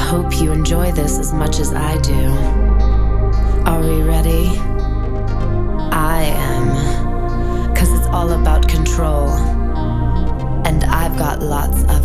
hope you enjoy this as much as I do. Are we ready? I am. 'Cause it's all about control. And I've got lots of